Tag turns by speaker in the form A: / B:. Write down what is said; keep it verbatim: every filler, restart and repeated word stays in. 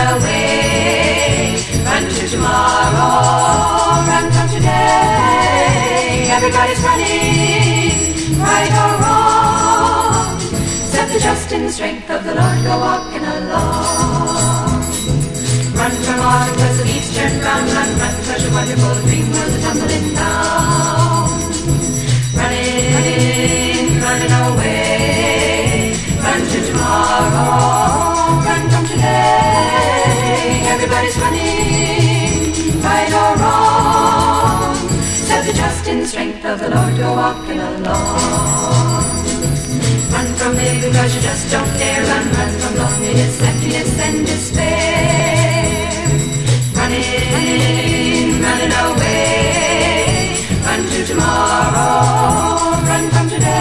A: away. Run to tomorrow, run from today. Everybody's running, right or wrong. Set the just in the strength of the Lord, go walking along. Run from autumn, cause the leaves turn brown. Run, run, cause your wonderful dream was a tumbling down. Running, running, running away. Run to tomorrow, run from today. Everybody's running, right or wrong. Set the just in the strength of the Lord, go walking along. Run from it because you just don't dare. Run, run from loneliness, emptiness, and despair. Running, running, running away. Run to tomorrow,